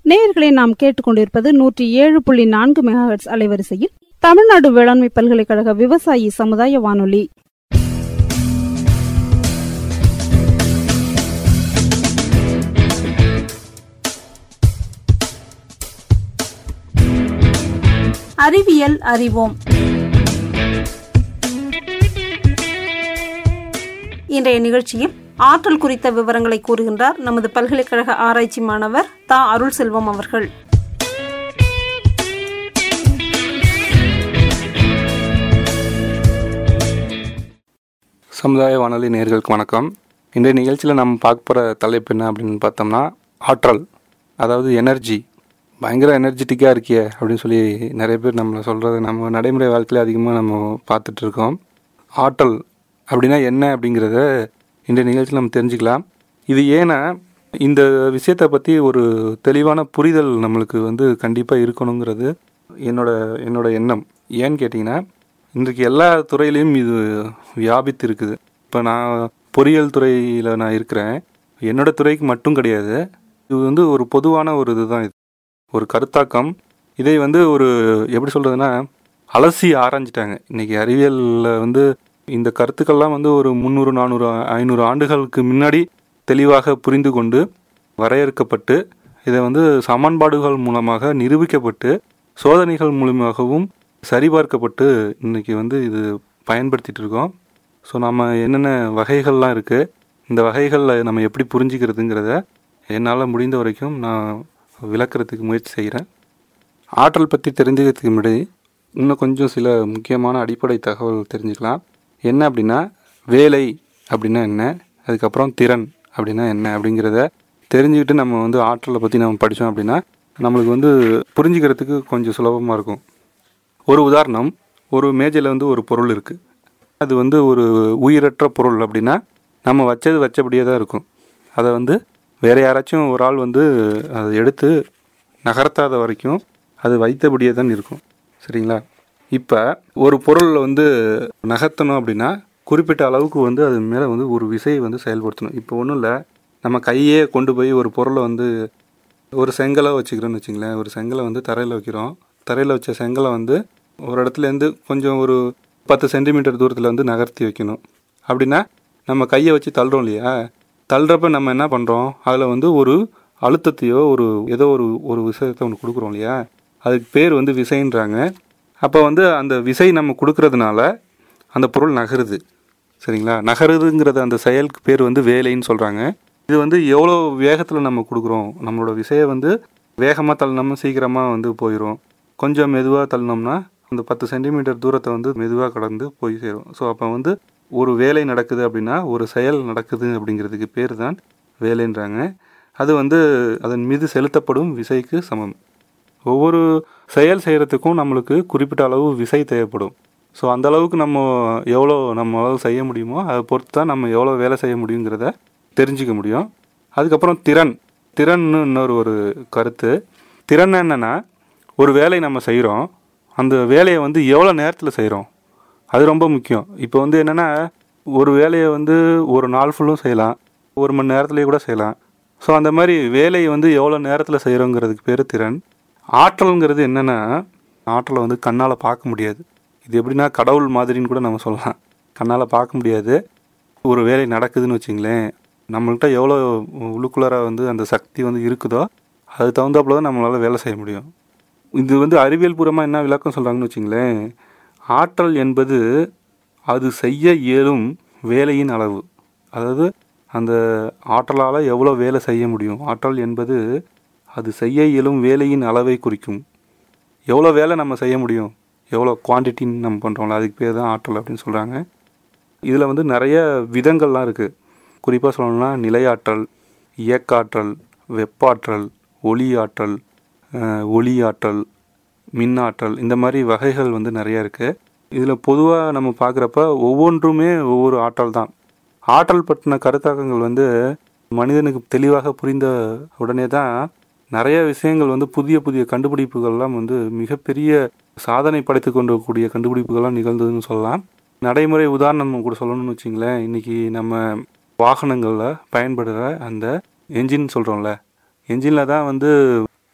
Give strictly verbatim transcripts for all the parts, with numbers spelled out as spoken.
நேயர்களை நாம் கேட்டுக்கொண்டிருப்பது நூற்றி ஏழு புள்ளி நான்கு மெகாஹெர்ட்ஸ் அலைவரிசையில் தமிழ்நாடு வேளாண்மை பல்கலைக்கழக விவசாயி சமுதாய வானொலி. அறிவியல் அறிவோம். இன்றைய நிகழ்ச்சியில் ஆற்றல் குறித்த விவரங்களை கூறுகின்றார் நமது பல்கலைக்கழக ஆராய்ச்சி மாணவர் தா அருள் செல்வம் அவர்கள். சமுதாய வானொலி நேயர்களுக்கு வணக்கம். இன்றைய நிகழ்ச்சியில் நம்ம பார்க்க போகிற தலைப்பு என்ன அப்படின்னு பார்த்தோம்னா ஆற்றல், அதாவது எனர்ஜி. பயங்கர எனர்ஜெட்டிக்காக இருக்கிய அப்படின்னு சொல்லி நிறைய பேர் நம்மளை சொல்கிறது நம்ம நடைமுறை வாழ்க்கையில் அதிகமாக நம்ம பார்த்துட்ருக்கோம். ஆற்றல் அப்படின்னா என்ன அப்படிங்கிறத இன்றைய நிகழ்ச்சியில் நம்ம தெரிஞ்சுக்கலாம். இது ஏன்னா இந்த விஷயத்தை பற்றி ஒரு தெளிவான புரிதல் நம்மளுக்கு வந்து கண்டிப்பாக இருக்கணுங்கிறது என்னோட என்னோட எண்ணம். ஏன்னு கேட்டிங்கன்னா, இன்றைக்கு எல்லா துறையிலையும் இது வியாபித்து இருக்குது. இப்போ நான் பொறியியல் துறையில் நான் இருக்கிறேன். என்னோடய துறைக்கு மட்டும் கிடையாது, இது வந்து ஒரு பொதுவான ஒரு இதுதான். இது ஒரு கருத்தாக்கம். இதை வந்து ஒரு எப்படி சொல்கிறதுனா அலசி ஆராய்ஞ்சிட்டாங்க. இன்றைக்கி அறிவியலில் வந்து இந்த கருத்துக்கள்லாம் வந்து ஒரு முந்நூறு நானூறு ஐநூறு ஆண்டுகளுக்கு முன்னாடி தெளிவாக புரிந்து கொண்டு வரையறுக்கப்பட்டு இதை வந்து சமன்பாடுகள் மூலமாக நிரூபிக்கப்பட்டு சோதனைகள் மூலமாகவும் சரிபார்க்கப்பட்டு இன்றைக்கி வந்து இது பயன்படுத்திகிட்டு இருக்கோம். ஸோ நம்ம என்னென்ன வகைகள்லாம் இருக்குது, இந்த வகைகளில் நம்ம எப்படி புரிஞ்சிக்கிறதுங்கிறத என்னால் முடிந்த வரைக்கும் நான் விளக்கிறதுக்கு முயற்சி செய்கிறேன். ஆற்றல் பற்றி தெரிஞ்சுக்கிறதுக்கு முன்னாடி இன்னும் கொஞ்சம் சில முக்கியமான அடிப்படை தகவல் தெரிஞ்சுக்கலாம். என்ன அப்படின்னா வேலை அப்படின்னா என்ன, அதுக்கப்புறம் திறன் அப்படின்னா என்ன அப்படிங்கிறத தெரிஞ்சுக்கிட்டு நம்ம வந்து ஆற்றலை பற்றி நம்ம படித்தோம் அப்படின்னா நம்மளுக்கு வந்து புரிஞ்சுக்கிறதுக்கு கொஞ்சம் சுலபமாக இருக்கும். ஒரு உதாரணம், ஒரு மேஜையில் வந்து ஒரு பொருள் இருக்குது. அது வந்து ஒரு உயிரற்ற பொருள் அப்படின்னா நம்ம வச்சது வச்சபடியே தான் இருக்கும். அதை வந்து வேறு யாராச்சும் ஒரு ஆள் வந்து அதை எடுத்து நகர்த்தாத வரைக்கும் அது வைத்தபடியே தான் இருக்கும். சரிங்களா? இப்போ ஒரு பொருளில் வந்து நகர்த்தணும் அப்படின்னா குறிப்பிட்ட அளவுக்கு வந்து அது மேலே வந்து ஒரு விசையை வந்து செயல்படுத்தணும். இப்போ ஒன்றும் இல்லை, நம்ம கையே கொண்டு போய் ஒரு பொருளை வந்து ஒரு செங்கலை வச்சுக்கிறோன்னு வச்சுங்களேன். ஒரு செங்கலை வந்து தரையில் வைக்கிறோம். தரையில் வச்ச செங்கலை வந்து ஒரு இடத்துலேருந்து கொஞ்சம் ஒரு பத்து சென்டிமீட்டர் தூரத்தில் வந்து நகர்த்தி வைக்கணும். அப்படின்னா நம்ம கையை வச்சு தள்ளுறோம் இல்லையா, தள்ளுறப்ப நம்ம என்ன பண்ணுறோம், அதில் வந்து ஒரு அழுத்தத்தையோ ஒரு ஏதோ ஒரு ஒரு விஷயத்தை ஒன்று கொடுக்குறோம் இல்லையா, அதுக்கு பேர் வந்து விசைன்றாங்க. அப்போ வந்து அந்த விசை நம்ம கொடுக்கறதுனால அந்த பொருள் நகருது. சரிங்களா? நகருதுங்கிறது அந்த செயலுக்கு பேர் வந்து வேலைன்னு சொல்கிறாங்க. இது வந்து எவ்வளோ வேகத்தில் நம்ம கொடுக்குறோம், நம்மளோட விசையை வந்து வேகமாக தள்ளினோம்னா சீக்கிரமாக வந்து போயிடும். கொஞ்சம் மெதுவாக தள்ளினோம்னா அந்த பத்து சென்டிமீட்டர் தூரத்தை வந்து மெதுவாக கடந்து போய் சேரும். ஸோ அப்போ வந்து ஒரு வேலை நடக்குது அப்படின்னா ஒரு செயல் நடக்குது அப்படிங்கிறதுக்கு பேர் தான் வேலைன்றாங்க. அது வந்து அதன் மீது செலுத்தப்படும் விசைக்கு சமம். ஒவ்வொரு செயல் செய்கிறதுக்கும் நம்மளுக்கு குறிப்பிட்ட அளவு விசை தேவைப்படும். ஸோ அந்த அளவுக்கு நம்ம எவ்வளோ நம்மளால் செய்ய முடியுமோ அதை பொறுத்து தான் நம்ம எவ்வளோ வேலை செய்ய முடியுங்கிறத தெரிஞ்சிக்க முடியும். அதுக்கப்புறம் திறன். திறன்னு இன்னொரு ஒரு கருத்து. திறன் என்னென்னா, ஒரு வேலை நம்ம செய்கிறோம், அந்த வேலையை வந்து எவ்வளோ நேரத்தில் செய்கிறோம் அது ரொம்ப முக்கியம். இப்போ வந்து என்னென்னா, ஒரு வேலையை வந்து ஒரு நாள் ஃபுல்லும் செய்யலாம், ஒரு மணி நேரத்துலேயே கூட செய்யலாம். ஸோ அந்த மாதிரி வேலையை வந்து எவ்வளோ நேரத்தில் செய்கிறோங்கிறதுக்கு பேர் திறன். ஆற்றல்ங்கிறது என்னென்னா, ஆற்றலை வந்து கண்ணால் பார்க்க முடியாது. இது எப்படின்னா கடவுள் மாதிரின்னு கூட நம்ம சொல்லலாம். கண்ணால் பார்க்க முடியாது. ஒரு வேலை நடக்குதுன்னு வச்சுங்களேன், நம்மள்கிட்ட எவ்வளோ உள்ளுக்குள்ளார வந்து அந்த சக்தி வந்து இருக்குதோ அது தகுந்தாப்புல தான் நம்மளால் வேலை செய்ய முடியும். இது வந்து அறிவியல் பூர்வமாக என்ன விளக்கம் சொல்கிறாங்கன்னு வச்சுங்களேன், ஆற்றல் என்பது அது செய்ய இயலும் வேலையின் அளவு. அதாவது அந்த ஆற்றலால் எவ்வளோ வேலை செய்ய முடியும், ஆற்றல் என்பது அது செய்ய இயலும் வேலையின் அளவை குறிக்கும். எவ்வளோ வேலை நம்ம செய்ய முடியும், எவ்வளோ குவான்டிட்டின்னு நம்ம பண்ணுறோம்ல, அதுக்கு பேர் தான் ஆற்றல் அப்படின்னு சொல்கிறாங்க. இதில் வந்து நிறைய விதங்கள்லாம் இருக்குது. குறிப்பாக சொல்லணும்னா நிலையாற்றல், இயக்காற்றல், வெப்பாற்றல், ஒளியாற்றல், ஒளியாற்றல், மின்னாற்றல், இந்த மாதிரி வகைகள் வந்து நிறையா இருக்குது. இதில் பொதுவாக நம்ம பார்க்குறப்ப ஒவ்வொன்றுமே ஒவ்வொரு ஆற்றல் தான். ஆற்றல் பற்றின கருத்தாக்கங்கள் வந்து மனிதனுக்கு தெளிவாக புரிந்த உடனே தான் நிறைய விஷயங்கள் வந்து புதிய புதிய கண்டுபிடிப்புகள்லாம் வந்து மிகப்பெரிய சாதனை படைத்து கொண்டக்கூடிய கண்டுபிடிப்புகள்லாம் நிகழ்ந்ததுன்னு சொல்லலாம். நடைமுறை உதாரணம் கூட சொல்லணும்னு வச்சிங்களேன், இன்றைக்கி நம்ம வாகனங்களில் பயன்படுகிற அந்த என்ஜின் சொல்கிறோம்ல, என்ஜினில் தான் வந்து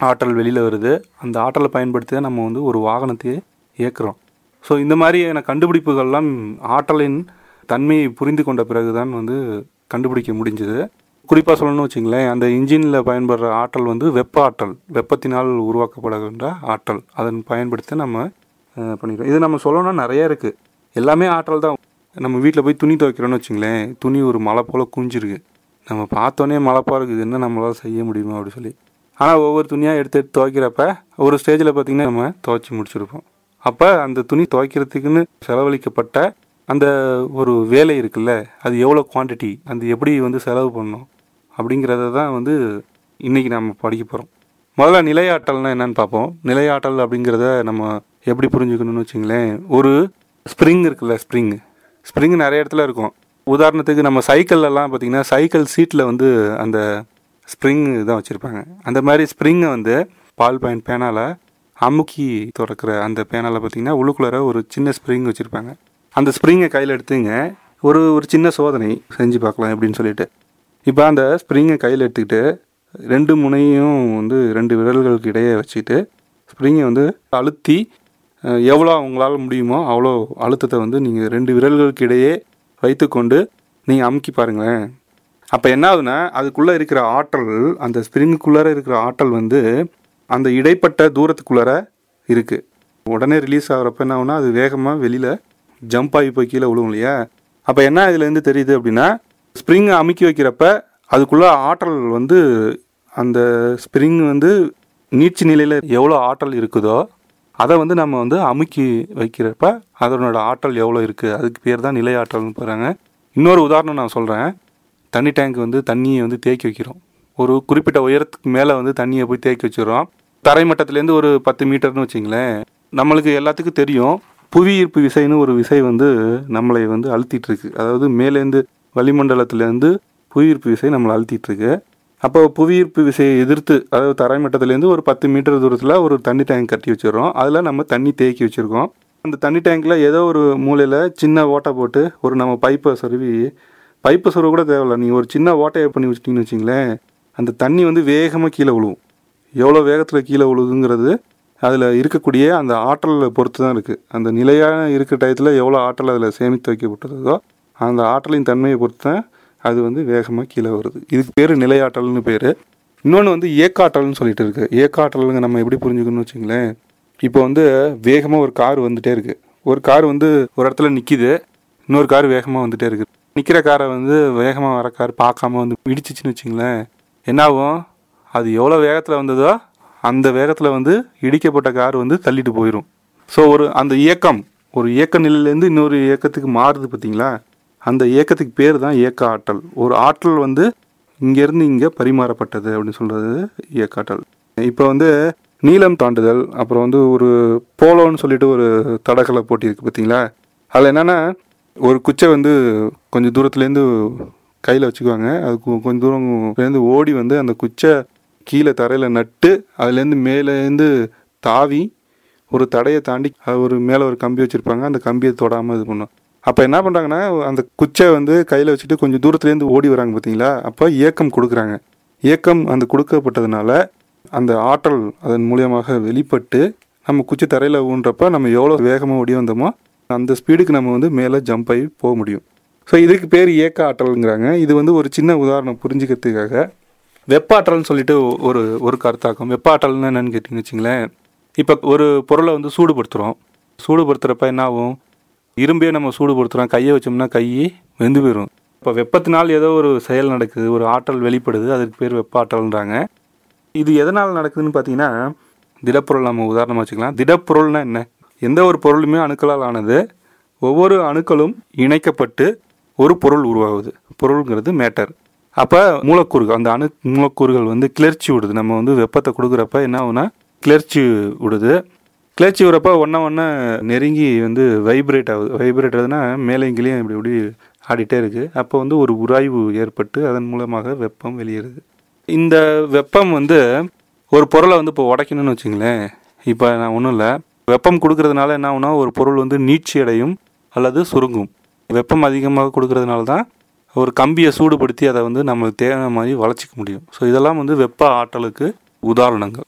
ஆற்றல் வெளியில் வருது. அந்த ஆற்றலை பயன்படுத்தி தான் நம்ம வந்து ஒரு வாகனத்தையே இயக்குறோம். ஸோ இந்த மாதிரியான கண்டுபிடிப்புகள்லாம் ஆற்றலின் தன்மையை புரிந்து கொண்ட பிறகு தான் வந்து கண்டுபிடிக்க முடிஞ்சது. குறிப்பாக சொல்லணும்னு வச்சுங்களேன், அந்த இன்ஜினில் பயன்படுற ஆற்றல் வந்து வெப்ப ஆற்றல், வெப்பத்தினால் உருவாக்கப்படுகின்ற ஆற்றல். அதன் பயன்படுத்தி நம்ம பண்ணிக்கிறோம். இது நம்ம சொல்லணும்னா நிறைய இருக்குது. எல்லாமே ஆற்றல் தான். நம்ம வீட்டில் போய் துணி துவைக்கிறோன்னு வச்சுங்களேன், துணி ஒரு மலை போல் குஞ்சிருக்கு. நம்ம பார்த்தோன்னே மலைப்பாக இருக்குது, என்ன நம்மளால் செய்ய முடியுமா அப்படி சொல்லி. ஆனால் ஒவ்வொரு துணியாக எடுத்து எடுத்து துவைக்கிறப்ப ஒரு ஸ்டேஜில் பார்த்திங்கன்னா நம்ம துவைச்சி முடிச்சிருப்போம். அப்போ அந்த துணி துவைக்கிறதுக்குன்னு செலவழிக்கப்பட்ட அந்த ஒரு வேலை இருக்குல்ல, அது எவ்வளோ குவான்டிட்டி, அது எப்படி வந்து செலவு பண்ணணும் அப்படிங்கிறத தான் வந்து இன்றைக்கி நம்ம படிக்க போகிறோம். முதல்ல நிலையாற்றல்னால் என்னென்னு பார்ப்போம். நிலையாற்றல் அப்படிங்கிறத நம்ம எப்படி புரிஞ்சுக்கணும்னு வச்சுங்களேன், ஒரு ஸ்ப்ரிங் இருக்குல்ல, ஸ்ப்ரிங்கு ஸ்ப்ரிங் நிறைய இடத்துல இருக்கும். உதாரணத்துக்கு நம்ம சைக்கிள்லாம் பார்த்திங்கன்னா சைக்கிள் சீட்டில் வந்து அந்த ஸ்ப்ரிங் தான் வச்சுருப்பாங்க. அந்த மாதிரி ஸ்ப்ரிங்கை வந்து பால் பாயிண்ட் பேனால் அமுக்கி திறக்கிற அந்த பேனால் பார்த்திங்கன்னா உள்ளுக்குள்ளார ஒரு சின்ன ஸ்ப்ரிங் வச்சுருப்பாங்க. அந்த ஸ்ப்ரிங்கை கையில் எடுத்துங்க ஒரு ஒரு சின்ன சோதனை செஞ்சு பார்க்கலாம் எப்படின்னு சொல்லிட்டு. இப்போ அந்த ஸ்ப்ரிங்கை கையில் எடுத்துக்கிட்டு ரெண்டு முனையும் வந்து ரெண்டு விரல்களுக்கு இடையே வச்சுக்கிட்டு ஸ்ப்ரிங்கை வந்து அழுத்தி எவ்வளோ உங்களால் முடியுமோ அவ்வளோ அழுத்தத்தை வந்து நீங்கள் ரெண்டு விரல்களுக்கு இடையே வைத்துக்கொண்டு நீங்கள் அமுக்கி பாருங்களேன். அப்போ என்ன ஆகுதுன்னா, அதுக்குள்ளே இருக்கிற ஆற்றல், அந்த ஸ்ப்ரிங்குக்குள்ளார இருக்கிற ஆற்றல் வந்து அந்த இடைப்பட்ட தூரத்துக்குள்ளார இருக்குது. உடனே ரிலீஸ் ஆகிறப்ப என்ன ஆகுனா, அது வேகமாக வெளியில் ஜம்ப் ஆகி போய் கீழே விழுவும் இல்லையா. அப்போ என்ன இதுலேருந்து தெரியுது அப்படின்னா, ஸ்ப்ரிங்கை அமுக்கி வைக்கிறப்ப அதுக்குள்ளே ஆற்றல் வந்து அந்த ஸ்ப்ரிங் வந்து நீட்சி நிலையில் எவ்வளோ ஆற்றல் இருக்குதோ அதை வந்து நம்ம வந்து அமுக்கி வைக்கிறப்ப அதனோட ஆற்றல் எவ்வளோ இருக்குது, அதுக்கு பேர் தான் நிலை ஆற்றல்னு போகிறாங்க. இன்னொரு உதாரணம் நான் சொல்கிறேன். தண்ணி டேங்க் வந்து தண்ணியை வந்து தேக்கி வைக்கிறோம். ஒரு குறிப்பிட்ட உயரத்துக்கு மேலே வந்து தண்ணியை போய் தேக்கி வச்சிடறோம். தரைமட்டத்துலேருந்து ஒரு பத்து மீட்டர்னு வச்சிங்களேன். நம்மளுக்கு எல்லாத்துக்கும் தெரியும், புவி ஈர்ப்பு விசைன்னு ஒரு விசை வந்து நம்மளை வந்து அழுத்திட்டுருக்கு. அதாவது மேலேருந்து வளிமண்டலத்திலேருந்து புவி ஈர்ப்பு விசை நம்மளை அழுத்திட்டுருக்கு. அப்போ புவியீர்ப்பு விசையை எதிர்த்து, அதாவது தரைமட்டத்துலேருந்து ஒரு பத்து மீட்டர் தூரத்தில் ஒரு தண்ணி டேங்க் கட்டி வச்சிடறோம். அதில் நம்ம தண்ணி தேக்கி வச்சுருக்கோம். அந்த தண்ணி டேங்கில் ஏதோ ஒரு மூலையில் சின்ன ஓட்டை போட்டு ஒரு நம்ம பைப்பை சொருவி, பைப்பை சொருவ கூட தேவையில்ல, நீங்கள் ஒரு சின்ன ஓட்டையை பண்ணி வச்சிட்டிங்கன்னு வச்சிங்களேன், அந்த தண்ணி வந்து வேகமாக கீழே விழுவும். எவ்வளோ வேகத்தில் கீழே விழுவுதுங்கிறது அதில் இருக்கக்கூடிய அந்த ஆற்றலை பொறுத்து தான் இருக்குது. அந்த நிலையாக இருக்கிற டயத்தில் எவ்வளோ ஆற்றல் அதில் சேமித்து வைக்கப்பட்டதோ அந்த ஆற்றலின் தன்மையை பொறுத்து தான் அது வந்து வேகமாக கீழே வருது. இதுக்கு பேர் நிலையாற்றல்னு பேர். இன்னொன்று வந்து ஏக்காற்றல்னு சொல்லிட்டு இருக்குது. ஏக்காற்றலுங்க நம்ம எப்படி புரிஞ்சுக்கணும்னு வச்சுங்களேன், இப்போ வந்து வேகமாக ஒரு கார் வந்துகிட்டே இருக்குது. ஒரு கார் வந்து ஒரு இடத்துல நிற்கிது, இன்னொரு கார் வேகமாக வந்துகிட்டே இருக்குது. நிற்கிற காரை வந்து வேகமாக வர கார் பார்க்காம வந்து இடிச்சிச்சின்னு வச்சுங்களேன், என்னாகும், அது எவ்வளோ வேகத்தில் வந்ததோ அந்த வேகத்தில் வந்து இடிக்கப்பட்ட கார் வந்து தள்ளிட்டு போயிடும். ஸோ ஒரு அந்த இயக்கம், ஒரு இயக்க நிலையிலேருந்து இன்னொரு இயக்கத்துக்கு மாறுது பார்த்தீங்களா, அந்த இயக்கத்துக்கு பேர் தான் இயக்க ஆற்றல். ஒரு ஆற்றல் வந்து இங்கேருந்து இங்கே பரிமாறப்பட்டது அப்படின்னு சொல்கிறது இயக்காற்றல். இப்போ வந்து நீளம் தாண்டுதல், அப்புறம் வந்து ஒரு போலோன்னு சொல்லிட்டு ஒரு தடகள போட்டி இருக்குது பார்த்தீங்களா. அதில் என்னென்னா, ஒரு குச்சை வந்து கொஞ்சம் தூரத்துலேருந்து கையில் வச்சுக்குவாங்க. அது கொஞ்சம் தூரம்லேருந்து ஓடி வந்து அந்த குச்சை கீழே தரையில் நட்டு அதுலேருந்து மேலேருந்து தாவி ஒரு தடையை தாண்டி ஒரு மேலே ஒரு கம்பி வச்சுருப்பாங்க, அந்த கம்பியை தொடாமல் இது பண்ணும். அப்போ என்ன பண்ணுறாங்கன்னா, அந்த குச்சை வந்து கையில் வச்சுட்டு கொஞ்சம் தூரத்துலேருந்து ஓடி வராங்க பார்த்தீங்களா. அப்போ இயக்கம் கொடுக்குறாங்க. இயக்கம் அந்த கொடுக்கப்பட்டதுனால அந்த ஆற்றல் அதன் மூலியமாக வெளிப்பட்டு நம்ம குச்சி தரையில் ஊன்றப்போ நம்ம எவ்வளோ வேகமாக ஓடி வந்தோமோ அந்த ஸ்பீடுக்கு நம்ம வந்து மேலே ஜம்ப் ஆகி போக முடியும். ஸோ இதுக்கு பேர் இயக்க ஆற்றல்ங்கிறாங்க. இது வந்து ஒரு சின்ன உதாரணம் புரிஞ்சுக்கிறதுக்காக. வெப்பாற்றல்னு சொல்லிட்டு ஒரு ஒரு கருத்தாக்கம். வெப்பாற்றல்னு என்னென்னு கேட்டிங்கன்னு வச்சிங்களேன், இப்போ ஒரு பொருளை வந்து சூடுபடுத்துகிறோம். சூடுபடுத்துகிறப்ப என்ன ஆகும், இரும்பே நம்ம சூடுபடுத்துகிறோம், கையை வச்சோம்னா கை வெந்து போயிடும். இப்போ வெப்பத்தினால் ஏதோ ஒரு செயல் நடக்குது, ஒரு ஆற்றல் வெளிப்படுது, அதுக்கு பேர் வெப்பாற்றல்ன்றாங்க. இது எதனால் நடக்குதுன்னு பார்த்தீங்கன்னா, திடப்பொருள் நம்ம உதாரணமாக வச்சுக்கலாம். திடப்பொருள்னா என்ன, எந்த ஒரு பொருளுமே அணுக்களால் ஆனது. ஒவ்வொரு அணுக்களும் இணைக்கப்பட்டு ஒரு பொருள் உருவாகுது. பொருளுங்கிறது மேட்டர். அப்போ மூலக்கூறுகள், அந்த அணு மூலக்கூறுகள் வந்து கிளர்ச்சி விடுது. நம்ம வந்து வெப்பத்தை கொடுக்குறப்ப என்ன ஆகுனா கிளர்ச்சி விடுது. கிளர்ச்சி விடுறப்ப ஒன்றா ஒன்றா நெருங்கி வந்து வைப்ரேட் ஆகுது. வைப்ரேட் ஆகுதுன்னா மேலேங்கிலையும் இப்படி இப்படி ஆடிட்டே இருக்குது. அப்போ வந்து ஒரு உராய்வு ஏற்பட்டு அதன் மூலமாக வெப்பம் வெளியேறுது. இந்த வெப்பம் வந்து ஒரு பொருளை வந்து இப்போ உடைக்கணும்னு வச்சுங்களேன். இப்போ நான் ஒன்றும் இல்லை, வெப்பம் கொடுக்கறதுனால என்ன ஆகுனா ஒரு பொருள் வந்து நீட்சி அடையும் அல்லது சுருங்கும். வெப்பம் அதிகமாக கொடுக்கறதுனால தான் ஒரு கம்பியை சூடுபடுத்தி அதை வந்து நம்மளுக்கு தேவையான மாதிரி வளர்ச்சிக்க முடியும். ஸோ இதெல்லாம் வந்து வெப்ப ஆற்றலுக்கு உதாரணங்கள்.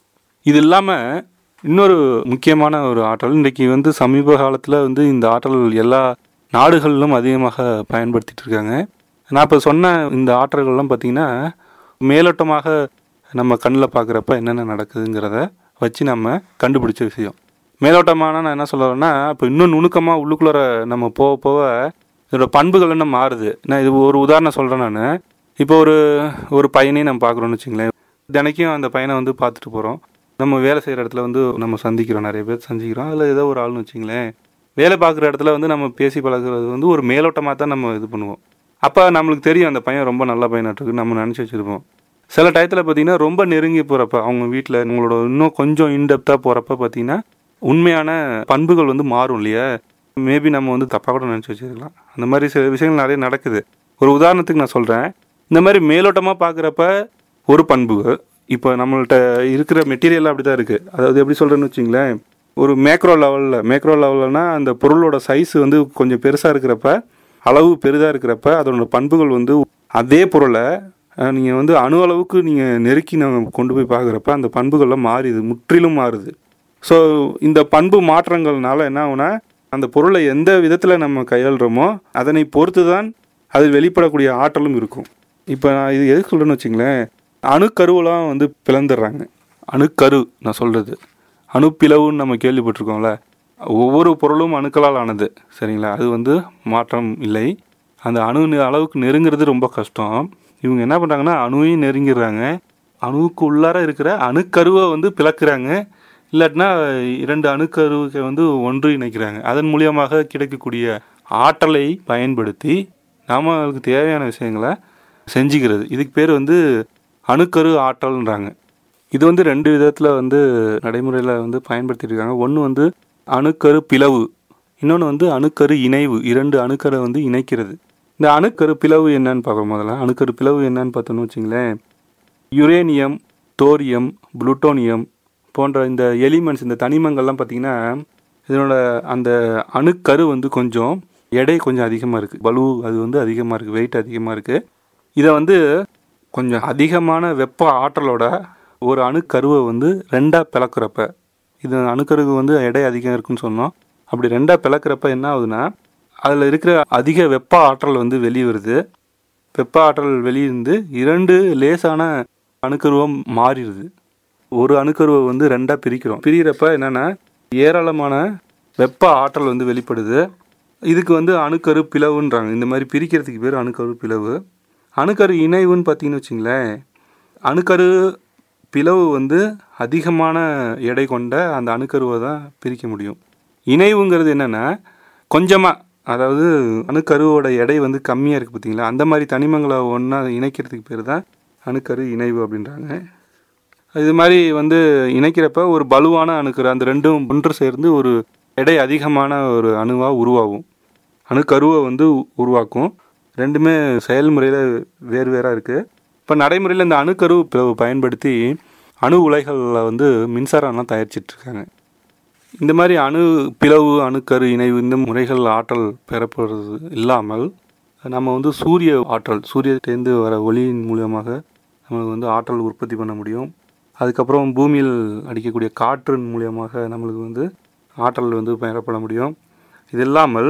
இது இல்லாமல் இன்னொரு முக்கியமான ஒரு ஆற்றல் இன்றைக்கி வந்து சமீப காலத்தில் வந்து இந்த ஆற்றல் எல்லா நாடுகளிலும் அதிகமாக பயன்படுத்திகிட்டு இருக்காங்க. நான் இப்போ சொன்ன இந்த ஆற்றல்கள்லாம் பார்த்திங்கன்னா மேலோட்டமாக நம்ம கண்ணில் பார்க்குறப்ப என்னென்ன நடக்குதுங்கிறத வச்சு நம்ம கண்டுபிடிச்ச விஷயம். மேலோட்டமான நான் என்ன சொல்ல வரேன்னா, இப்போ இன்னும் நுணுக்கமாக உள்ளுக்குள்ளார நம்ம போக போக இதோட பண்புகள் என்ன மாறுது. நான் இது ஒரு உதாரணம் சொல்கிறேன். நான் இப்போ ஒரு ஒரு பையனையும் நம்ம பார்க்குறோன்னு வச்சுங்களேன். தினைக்கும் அந்த பையனை வந்து பார்த்துட்டு போகிறோம். நம்ம வேலை செய்கிற இடத்துல வந்து நம்ம சந்திக்கிறோம், நிறைய பேர் சந்திக்கிறோம். அதில் ஏதோ ஒரு ஆள்னு வச்சுங்களேன், வேலை பார்க்குற இடத்துல வந்து நம்ம பேசி பழகுறது வந்து ஒரு மேலோட்டமாக தான் நம்ம இது பண்ணுவோம். அப்போ நம்மளுக்கு தெரியும் அந்த பையன் ரொம்ப நல்ல பையனாட்டுருக்கு நம்ம நினச்சி வச்சுருப்போம். சில டயத்தில் பார்த்திங்கன்னா ரொம்ப நெருங்கி போகிறப்ப அவங்க வீட்டில் உங்களோட இன்னும் கொஞ்சம் இன்டெப்த்தாக போகிறப்ப பார்த்திங்கன்னா உண்மையான பண்புகள் வந்து மாறும் இல்லையா. மேபி நம்ம வந்து தப்பாக கூட நினச்சி வச்சுருக்கலாம். அந்த மாதிரி சில விஷயங்கள் நிறைய நடக்குது. ஒரு உதாரணத்துக்கு நான் சொல்கிறேன். இந்த மாதிரி மேலோட்டமாக பார்க்குறப்ப ஒரு பண்பு, இப்போ நம்மள்கிட்ட இருக்கிற மெட்டீரியல் அப்படி தான் இருக்குது. அதாவது எப்படி சொல்கிறேன்னு வச்சிங்களேன், ஒரு மேக்ரோ லெவலில் மேக்ரோ லெவல்னா அந்த பொருளோட சைஸ் வந்து கொஞ்சம் பெருசாக இருக்கிறப்ப, அளவு பெரிதாக இருக்கிறப்ப அதோட பண்புகள் வந்து அதே பொருளை நீங்கள் வந்து அணு அளவுக்கு நீங்கள் நெருக்கி நம்ம கொண்டு போய் பார்க்குறப்ப அந்த பண்புகள்லாம் மாறுது, முற்றிலும் மாறுது. ஸோ இந்த பண்பு மாற்றங்கள்னால என்ன ஆகுனா, அந்த பொருளை எந்த விதத்தில் நம்ம கையாளுறோமோ அதனை பொறுத்து தான் அதில் வெளிப்படக்கூடிய ஆற்றலும் இருக்கும். இப்போ நான் இது எதுக்கு சொல்கிறேன்னு வச்சிங்களேன், அணுக்கருவெலாம் வந்து பிளந்துடுறாங்க. அணுக்கரு நான் சொல்கிறது அணுப்பிளவுன்னு நம்ம கேள்விப்பட்டிருக்கோம்ல. ஒவ்வொரு பொருளும் அணுக்களால் ஆனது, சரிங்களா. அது வந்து மாற்றம் இல்லை. அந்த அணு அளவுக்கு நெருங்கிறது ரொம்ப கஷ்டம். இவங்க என்ன பண்ணுறாங்கன்னா அணுவையும் நெருங்கிடுறாங்க, அணுவுக்கு உள்ளார இருக்கிற அணுக்கருவை வந்து பிளக்குறாங்க, இல்லாட்டினா இரண்டு அணுக்கருவை வந்து ஒன்று இணைக்கிறாங்க. அதன் மூலியமாக கிடைக்கக்கூடிய ஆற்றலை பயன்படுத்தி நம்மளுக்கு தேவையான விஷயங்களை செஞ்சுக்கிறது. இதுக்கு பேர் வந்து அணுக்கரு ஆற்றல்ன்றாங்க. இது வந்து ரெண்டு விதத்தில் வந்து நடைமுறையில் வந்து பயன்படுத்தியிருக்காங்க. ஒன்று வந்து அணுக்கரு பிளவு, இன்னொன்று வந்து அணுக்கரு இணைவு. இரண்டு அணுக்கரை வந்து இணைக்கிறது. இந்த அணுக்கரு பிளவு என்னன்னு பார்க்குற முதல்ல அணுக்கரு பிளவு என்னன்னு பார்த்தோன்னு வச்சுங்களேன், யுரேனியம், தோரியம், புளூட்டோனியம் போன்ற இந்த எலிமெண்ட்ஸ், இந்த தனிமங்கள்லாம் பார்த்திங்கன்னா இதனோட அந்த அணுக்கரு வந்து கொஞ்சம் எடை கொஞ்சம் அதிகமாக இருக்குது, பலு அது வந்து அதிகமாக இருக்குது, வெயிட் அதிகமாக இருக்குது. இதை வந்து கொஞ்சம் அதிகமான வெப்ப ஆற்றலோட ஒரு அணுக்கருவை வந்து ரெண்டாக பிளக்கிறப்ப, இது அணுக்கருக்கு வந்து எடை அதிகம் இருக்குன்னு சொன்னோம். அப்படி ரெண்டாக பிளக்கிறப்ப என்ன ஆகுதுன்னா, அதில் இருக்கிற அதிக வெப்ப ஆற்றல் வந்து வெளியே வருது. வெப்ப ஆற்றல் வெளியிருந்து இரண்டு லேசான அணுக்கருவம் மாறிடுது. ஒரு அணுக்கருவை வந்து ரெண்டாக பிரிக்கிறோம். பிரிகிறப்ப என்னென்னா ஏராளமான வெப்ப ஆற்றல் வந்து வெளிப்படுது. இதுக்கு வந்து அணுக்கரு பிளவுன்றாங்க. இந்த மாதிரி பிரிக்கிறதுக்கு பேர் அணுக்கரு பிளவு. அணுக்கரு இணைவுன்னு பார்த்தீங்கன்னு வச்சிங்களேன், அணுக்கரு பிளவு வந்து அதிகமான எடை கொண்ட அந்த அணுக்கருவை தான் பிரிக்க முடியும். இணைவுங்கிறது என்னென்னா கொஞ்சமாக, அதாவது அணுக்கருவோட எடை வந்து கம்மியாக இருக்குது பார்த்தீங்களா, அந்த மாதிரி தனிமங்களை ஒன்றா இணைக்கிறதுக்கு பேர் தான் அணுக்கரு இணைவு அப்படின்றாங்க. இது மாதிரி வந்து இணைக்கிறப்ப ஒரு பலுவான அணுக்கரு, அந்த ரெண்டும் ஒன்று சேர்ந்து ஒரு எடை அதிகமான ஒரு அணுவாக உருவாகும், அணுக்கருவை வந்து உருவாக்கும். ரெண்டுமே செயல்முறையில் வேறு வேறாக இருக்குது. இப்போ நடைமுறையில் இந்த அணுக்கரு பிளவு பயன்படுத்தி அணு உலைகளில் வந்து மின்சாரம்லாம் தயாரிச்சிட்ருக்காங்க. இந்த மாதிரி அணு பிளவு, அணுக்கரு இணைவு இந்த முறைகள் ஆற்றல் பெறப்படுறது இல்லாமல் நம்ம வந்து சூரிய ஆற்றல், சூரியத்திலேருந்து வர ஒளியின் மூலமாக நம்மளுக்கு வந்து ஆற்றல் உற்பத்தி பண்ண முடியும். அதுக்கப்புறம் பூமியில் அடிக்கக்கூடிய காற்றின் மூலியமாக நம்மளுக்கு வந்து ஆற்றல் வந்து பெறப்பட முடியும். இது இல்லாமல்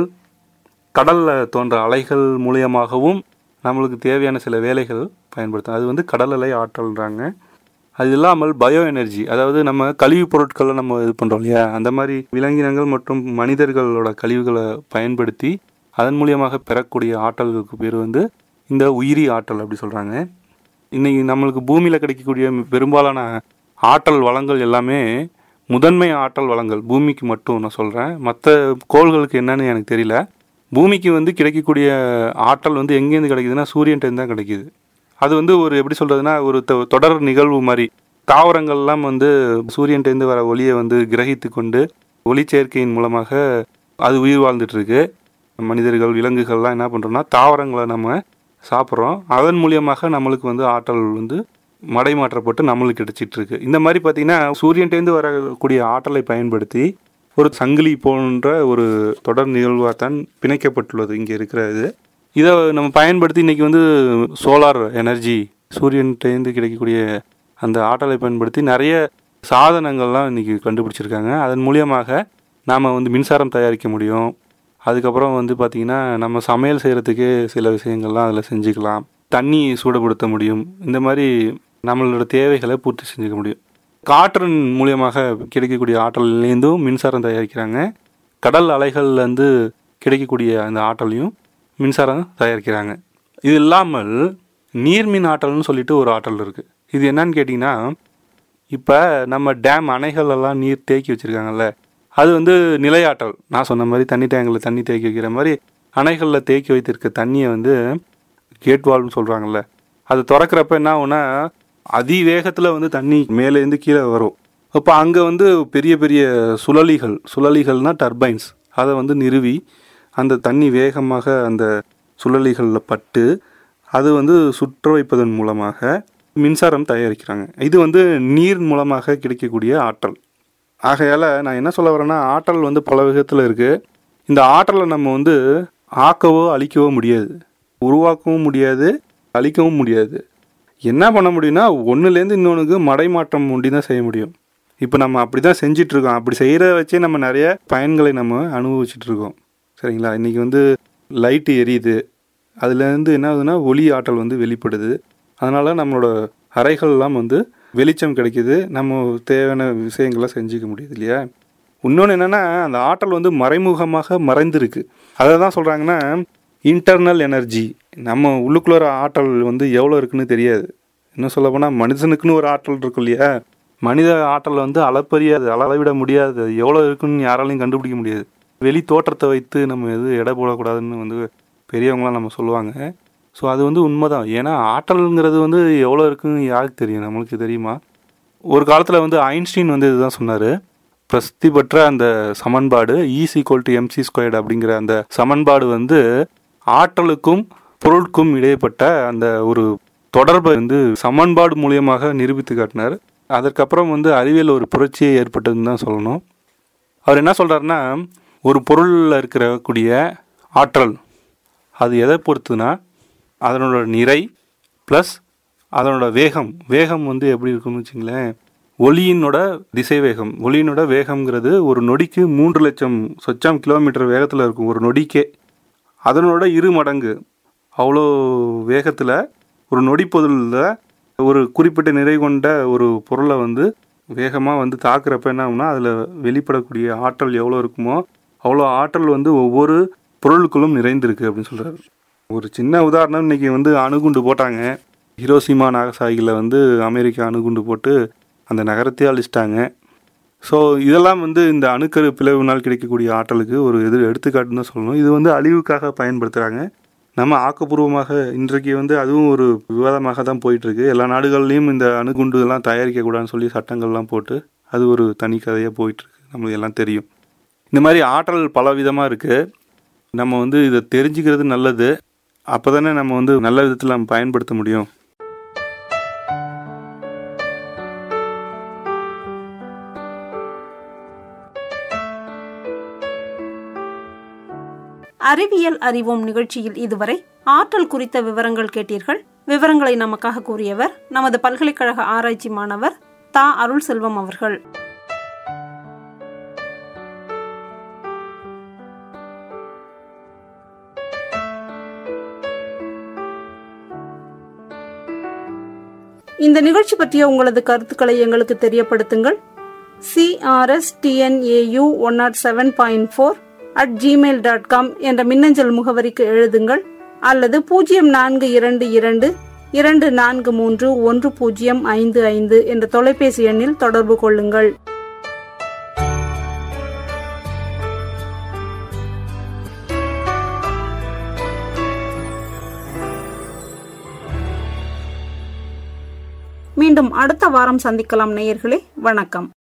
கடலில் தோன்ற அலைகள் மூலியமாகவும் நம்மளுக்கு தேவையான சில வேலைகள் பயன்படுத்தும். அது வந்து கடல் அலை ஆற்றல்ன்றாங்க. அது இல்லாமல் பயோ எனர்ஜி, அதாவது நம்ம கழிவுப் பொருட்களை நம்ம இது பண்ணுறோம் இல்லையா, அந்த மாதிரி விலங்கினங்கள் மற்றும் மனிதர்களோட கழிவுகளை பயன்படுத்தி அதன் மூலியமாக பெறக்கூடிய ஆற்றல்களுக்கு பேர் வந்து இந்த உயிரி ஆற்றல் அப்படி சொல்கிறாங்க. இன்றைக்கி நம்மளுக்கு பூமியில் கிடைக்கக்கூடிய பெரும்பாலான ஆற்றல் வளங்கள் எல்லாமே முதன்மை ஆற்றல் வளங்கள் பூமிக்கு மட்டும் நான் சொல்கிறேன். மற்ற கோள்களுக்கு என்னன்னு எனக்கு தெரியல. பூமிக்கு வந்து கிடைக்கக்கூடிய ஆற்றல் வந்து எங்கேருந்து கிடைக்குதுன்னா சூரியன்கிட்ட தான் கிடைக்கிது. அது வந்து ஒரு எப்படி சொல்கிறதுனா ஒரு தொடர் நிகழ்வு மாதிரி. தாவரங்கள்லாம் வந்து சூரியன்கிட்டேருந்து வர ஒளியை வந்து கிரகித்து கொண்டு ஒளிச்சேர்க்கையின் மூலமாக அது உயிர் வாழ்ந்துட்டுருக்கு. மனிதர்கள், விலங்குகள்லாம் என்ன பண்ணுறோன்னா தாவரங்களை நம்ம சாப்பிட்றோம். அதன் மூலியமாக நம்மளுக்கு வந்து ஆற்றல் வந்து மடைமாற்றப்பட்டு நம்மளுக்கு கிடைச்சிட்ருக்கு. இந்த மாதிரி பார்த்திங்கன்னா சூரியன்கிட்டேருந்து வரக்கூடிய ஆற்றலை பயன்படுத்தி ஒரு சங்கிலி போன்ற ஒரு தொடர் நிகழ்வாக தான் பிணைக்கப்பட்டுள்ளது இங்கே இருக்கிற இது. இதை நம்ம பயன்படுத்தி இன்றைக்கி வந்து சோலார் எனர்ஜி, சூரியன்கிட்டேருந்து கிடைக்கக்கூடிய அந்த ஆற்றலை பயன்படுத்தி நிறைய சாதனங்கள்லாம் இன்றைக்கி கண்டுபிடிச்சிருக்காங்க. அதன் மூலியமாக நாம் வந்து மின்சாரம் தயாரிக்க முடியும். அதுக்கப்புறம் வந்து பார்த்திங்கன்னா நம்ம சமையல் செய்கிறதுக்கே சில விஷயங்கள்லாம் அதில் செஞ்சுக்கலாம். தண்ணி சூடுபடுத்த முடியும். இந்த மாதிரி நம்மளோட தேவைகளை பூர்த்தி செஞ்சுக்க முடியும். காற்றின் மூலியமாக கிடைக்கக்கூடிய ஆற்றல்லேருந்தும் மின்சாரம் தயாரிக்கிறாங்க. கடல் அலைகள்லேருந்து கிடைக்கக்கூடிய அந்த ஆற்றலையும் மின்சாரம் தயாரிக்கிறாங்க. இது இல்லாமல் நீர்மின் ஆற்றல்னு சொல்லிட்டு ஒரு ஆற்றல் இருக்குது. இது என்னன்னு கேட்டிங்கன்னா, இப்போ நம்ம டேம் அணைகளெல்லாம் நீர் தேக்கி வச்சுருக்காங்கல்ல, அது வந்து நிலையாற்றல். நான் சொன்ன மாதிரி தண்ணி டேங்கில் தண்ணி தேக்கி வைக்கிற மாதிரி அணைகளில் தேக்கி வைத்திருக்க தண்ணியை வந்து கேட் வால்வ்னு சொல்கிறாங்கல்ல, அது திறக்கிறப்ப என்ன ஆகுனா அதிவேகத்தில் வந்து தண்ணி மேலேருந்து கீழே வரும். அப்போ அங்கே வந்து பெரிய பெரிய சுழலிகள் சுழலிகள்னால் டர்பைன்ஸ் அதை வந்து நிறுவி அந்த தண்ணி வேகமாக அந்த சுழலிகளில் பட்டு அது வந்து சுற்ற வைப்பதன் மூலமாக மின்சாரம் தயாரிக்கிறாங்க. இது வந்து நீர் மூலமாக கிடைக்கக்கூடிய ஆற்றல். ஆகையால் நான் என்ன சொல்ல வரேன்னா, ஆற்றல் வந்து பல விதத்தில் இருக்குது. இந்த ஆற்றலை நம்ம வந்து ஆக்கவோ அழிக்கவோ முடியாது, உருவாக்கவும் முடியாது, அழிக்கவும் முடியாது. என்ன பண்ண முடியும்னா ஒன்றுலேருந்து இன்னொன்றுக்கு மடைமாற்றம் ஒண்டி தான் செய்ய முடியும். இப்போ நம்ம அப்படி தான் செஞ்சிட்ருக்கோம். அப்படி செய்கிறத வச்சே நம்ம நிறைய பயன்களை நம்ம அனுபவிச்சுட்ருக்கோம். சரிங்களா? இன்றைக்கி வந்து லைட்டு எரியுது, அதுலேருந்து என்ன ஆகுதுன்னா ஒளி ஆற்றல் வந்து வெளிப்படுது. அதனால் நம்மளோட அறைகள்லாம் வந்து வெளிச்சம் கிடைக்கிது, நம்ம தேவையான விஷயங்களை செஞ்சுக்க முடியுது இல்லையா? இன்னொன்று என்னென்னா, அந்த ஆற்றல் வந்து மறைமுகமாக மறைந்திருக்கு. அதை தான் சொல்கிறாங்கன்னா இன்டர்னல் எனர்ஜி. நம்ம உள்ளுக்குள்ள ஆற்றல் வந்து எவ்வளோ இருக்குன்னு தெரியாது. இன்னும் சொல்ல போனால் மனுஷனுக்குன்னு ஒரு ஆற்றல் இருக்கும் இல்லையா? மனித ஆற்றல் வந்து அளப்பரியாது, அளவிட முடியாது, எவ்வளோ இருக்குன்னு யாராலையும் கண்டுபிடிக்க முடியாது. வெளி தோற்றத்தை வைத்து நம்ம எது எடை போடக்கூடாதுன்னு வந்து பெரியவங்களாம் நம்ம சொல்லுவாங்க. ஸோ அது வந்து உண்மைதான். ஏன்னா ஆற்றல்ங்கிறது வந்து எவ்வளோ இருக்குன்னு யாருக்கு தெரியும்? நம்மளுக்கு தெரியுமா? ஒரு காலத்தில் வந்து ஐன்ஸ்டீன் வந்து இதுதான் சொன்னார். பிரசித்தி பெற்ற அந்த சமன்பாடு is equal to M C squared அப்படிங்கிற அந்த சமன்பாடு வந்து ஆற்றலுக்கும் பொருளுக்கும் இடைப்பட்ட அந்த ஒரு தொடர்பை வந்து சமன்பாடு மூலியமாக நிரூபித்து காட்டினார். அதற்கப்புறம் வந்து அறிவியல் ஒரு புரட்சியை ஏற்பட்டதுன்னு தான் சொல்லணும். அவர் என்ன சொல்கிறாருன்னா, ஒரு பொருளில் இருக்கக்கூடிய ஆற்றல் அது எதை பொறுத்துனா அதனோட நிறை ப்ளஸ் அதனோட வேகம். வேகம் வந்து எப்படி இருக்குன்னு வச்சுங்களேன், ஒளியினோட திசை வேகம். ஒளியினோட வேகம்ங்கிறது ஒரு நொடிக்கு மூன்று லட்சம் சொச்சம் கிலோமீட்டர் வேகத்தில் இருக்கும். ஒரு நொடிக்கே அதனோட இரு மடங்கு அவ்வளோ வேகத்தில் ஒரு நொடி பொருளில் ஒரு குறிப்பிட்ட நிறை கொண்ட ஒரு பொருளை வந்து வேகமாக வந்து தாக்குறப்ப என்ன ஆகும்னா அதில் வெளிப்படக்கூடிய ஆற்றல் எவ்வளோ இருக்குமோ அவ்வளோ ஆற்றல் வந்து ஒவ்வொரு பொருளுக்குள்ளும் நிறைந்திருக்கு அப்படின்னு சொல்கிறாரு. ஒரு சின்ன உதாரணம், இன்றைக்கி வந்து அணுகுண்டு போட்டாங்க. ஹிரோஷிமா நாகசாகியில் வந்து அமெரிக்கா அணுகுண்டு போட்டு அந்த நகரத்தையே அழிச்சிட்டாங்க. ஸோ இதெல்லாம் வந்து இந்த அணுக்கரு பிளவுனால் கிடைக்கக்கூடிய ஆற்றலுக்கு ஒரு எது எடுத்துக்காட்டுன்னு தான் சொல்லணும். இது வந்து அழிவுக்காக பயன்படுத்துகிறாங்க. நம்ம ஆக்கப்பூர்வமாக இன்றைக்கு வந்து அதுவும் ஒரு விவாதமாக தான் போயிட்டுருக்கு. எல்லா நாடுகள்லேயும் இந்த அணுகுண்டு எல்லாம் தயாரிக்கக்கூடாதுன்னு சொல்லி சட்டங்கள்லாம் போட்டு அது ஒரு தனி கதையாக போயிட்டுருக்கு. நம்மளுக்கு எல்லாம் தெரியும். இந்த மாதிரி ஆற்றல் பல விதமாக இருக்குது. நம்ம வந்து இதை தெரிஞ்சுக்கிறது நல்லது. அப்போ தானே நம்ம வந்து நல்ல விதத்தில் நம்ம பயன்படுத்த முடியும். அறிவியல் அறிவோம் நிகழ்ச்சியில் இதுவரை ஆற்றல் குறித்த விவரங்கள் கேட்டீர்கள். விவரங்களை நமக்காக கூறியவர் நமது பல்கலைக்கழக ஆராய்ச்சி மாணவர் தா அருள் செல்வம் அவர்கள். இந்த நிகழ்ச்சி பற்றிய உங்களது கருத்துக்களை எங்களுக்கு தெரியப்படுத்துங்கள். C R S T N A U one nought seven point four at Gmail dot com என்ற மின்னஞ்சல் முகவரிக்கு எழுதுங்கள். அல்லது பூஜ்ஜியம் நான்கு இரண்டு இரண்டு இரண்டு நான்கு மூன்று ஒன்று பூஜ்ஜியம் ஐந்து ஐந்து என்ற தொலைபேசி எண்ணில் தொடர்பு கொள்ளுங்கள். மீண்டும் அடுத்த வாரம் சந்திக்கலாம் நேயர்களே. வணக்கம்.